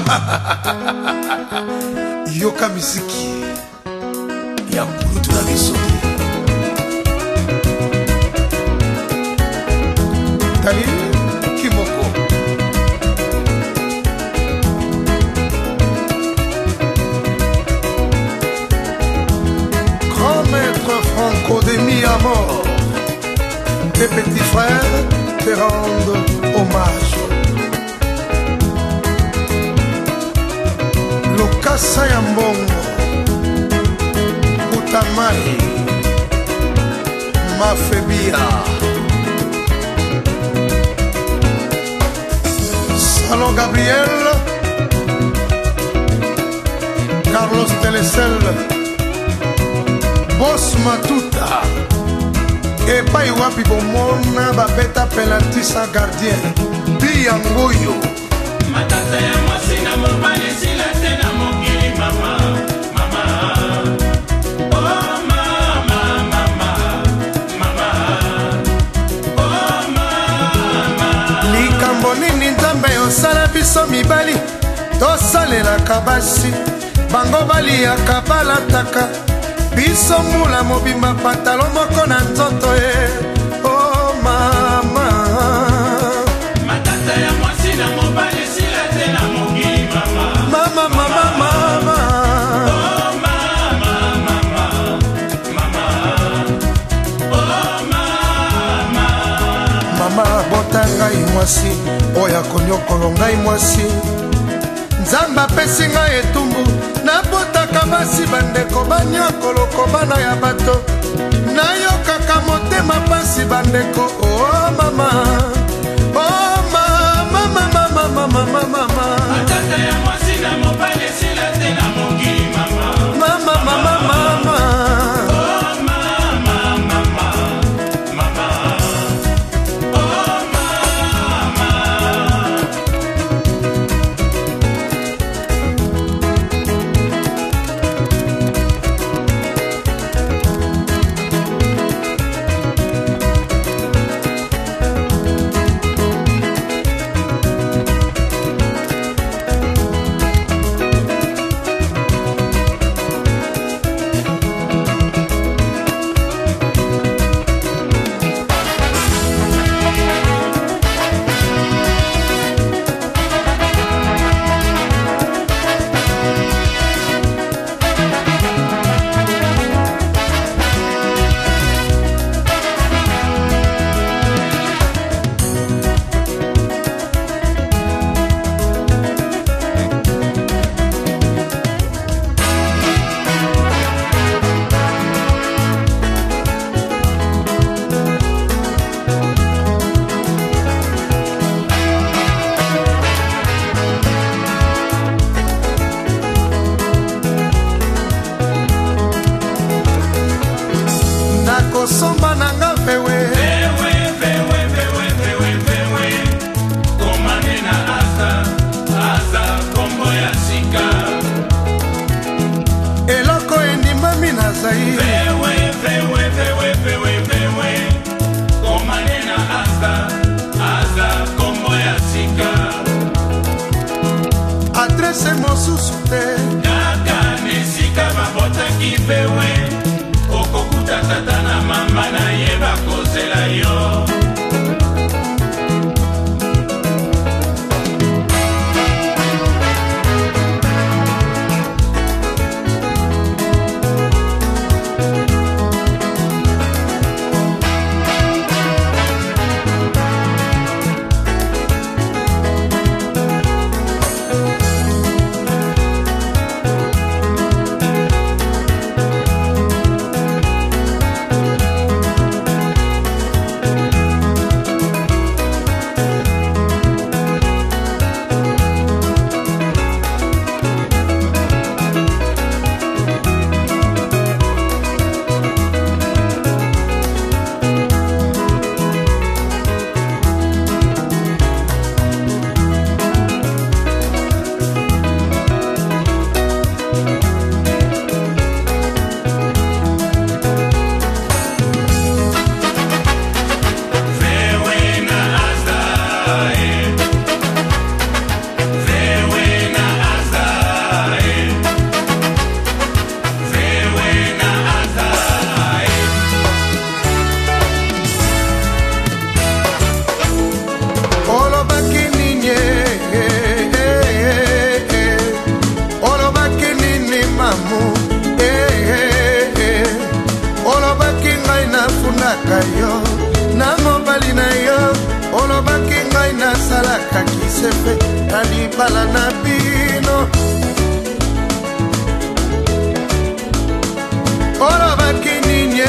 yoka miziki ya kulutu na biso tali kimoko grand maître Franco de mi-à-mort. Tes petits frères te rendent hommage. Lokasa ya mbongo Utamai Mafebia Salon Gabriel Carlos Telecel Boss Matuta epai wapi bomona babeta penalty sa gardien biyangoyo matata ya mwasi na mobali esila te na mokili mama mama oh mama mama mama oh mama likambo nini nzambe osala biso mibali tosalelaka basi bango baliyaka balataka biso mbula mobimba patalo moko na nzoto ye oh mama matata ya mwasi na mobali esila te na mokili mama mama mama mama oh mama mama mama oh mama mama bota ngai mwasi oyo akonyokolo ngai mwasi nzambe apesi ngai etumbu nabotaka basi bandeko banyokoloko bana ya bato nayokaka motema pasi bandeko oh mama oh mama mama mama mama mama matata ya mwasi na mobali esila te na mokili mama mama mama mama oh mama mama mama oh mama nakosomba nanga vewe komande na asa kombo ya sika eloko endimami na zai komande na asa kombo ya sika adrese mosusu te kaka nesika babotaki pewe okokuta tata na mama na ye bakozela yo kisefe na libala na bino olobaki nini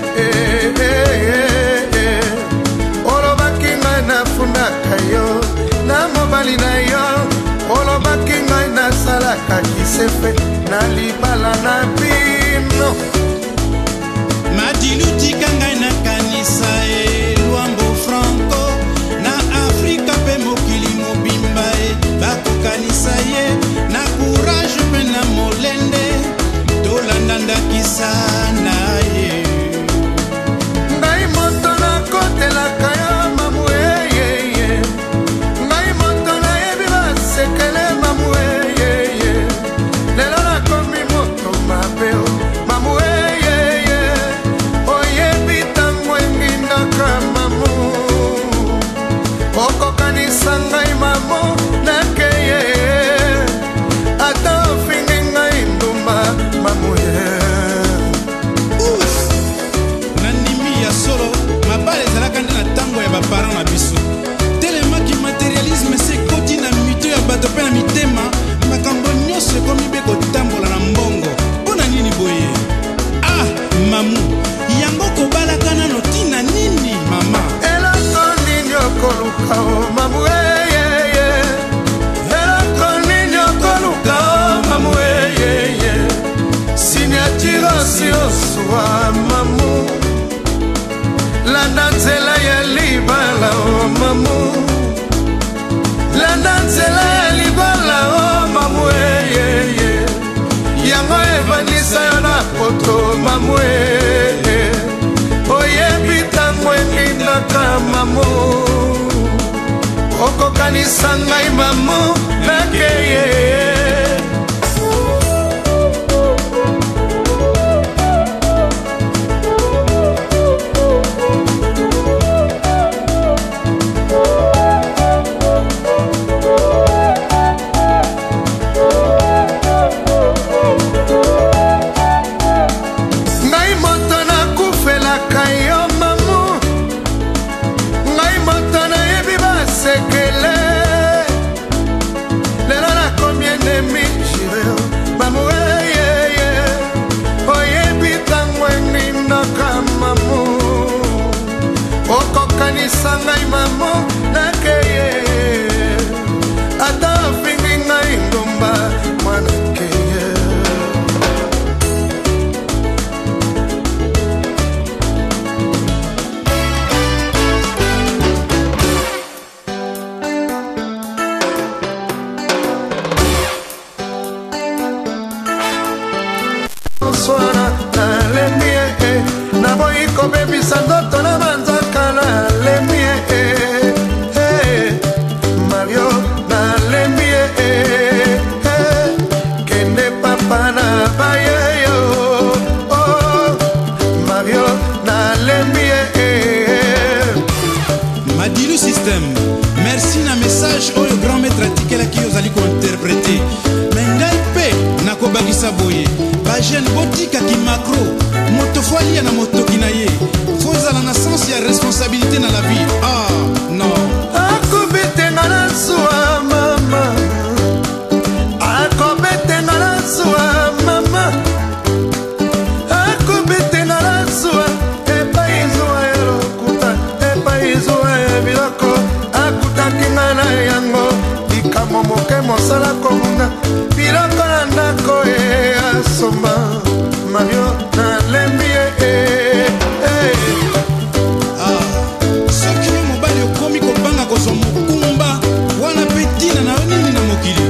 olobaki ngai nafundaka yo na mobali na yo olobaki ngai nasalaka kisefe na libala na bino Madilu tika ngai nakanisa Luambo Franco na Afrika pe mokili mobimba bakokanisa ye na courage pe na molende tolanda ndakisa na ye ngai moto nakotelaka yo mamu ngai moto nayebi basekele mamu lelo nakomi moto mabe mamu oyebi ntango engindaka mamu okokanisa ngai mamu nakeye ata ofingi ngai ndumba mamu nandimi ya solo mabala ezalaka nde na ntango ya baparent na biso telemaki materialisme se ekoti na mito ya bato mpe na mitema makambo nyonso ekomi mpe kotambola na mbongo mpo na nini boye mamu yango kobalaka nano ntina nini mama eloko nini okoluka o mamu eloko nini okoluka o mamu signature osi oswa mamu landa nzela ya libala o mamu landa nzela ya libala o mamu yango ebandisa yo na poto mamu oyebi ntango elindaka mamu okokanisa ngai mamu nakeye okokanisa ngai mamu nakeye ata ofingi ngai ndumba mwanakeye swana nalemie naboyi kobebisa ndoto na manzaka nalemie Mario nalemie kende papa na bayeyo Mario nalemie Madilu System merci na message oyo grand maître atikelaki ozali kointerprete me ngai mpe nakobakisa boye bajene botikaki makro moto fo alia na motoki na ye fo ozala na sens ya responsabilité na la vie non akobetenga na zuwa mama akobetenga na zuwa mama akobetenga na zuwa epai zuwa elokuta epai zuwa ebiloko akutaki nga na yango likamo moke mosala komunga biloko na ndako asomba Mario nalembi soki yo mobali okomi kobanga kozwa mokumba wana mpe ntina na yo nini na mokili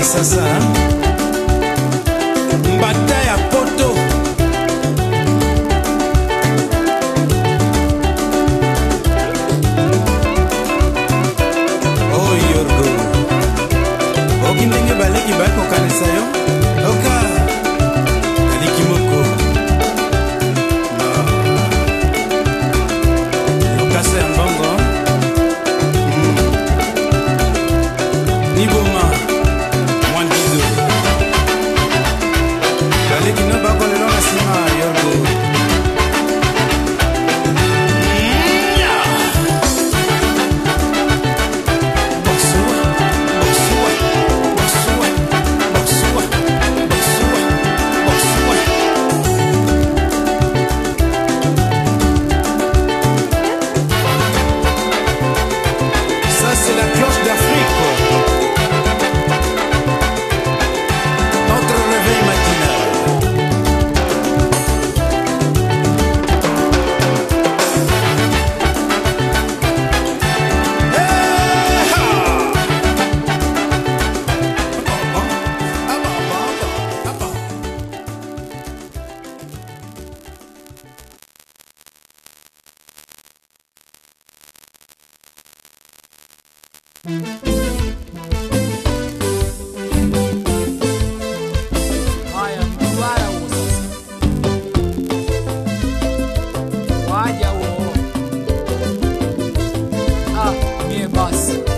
Kisasa Mbata ya poto Oh Yorgo Okindenge baleki bako kanisa yo Oka Kaliki moko Lokasa ya mbongo Niboma Mwandido Baleki no bako lelo na sima Yorgo C'est la cloche d'Afrique. Notre réveil matinal. Haya, mbara huo sasa. Waja huo. Mie basi.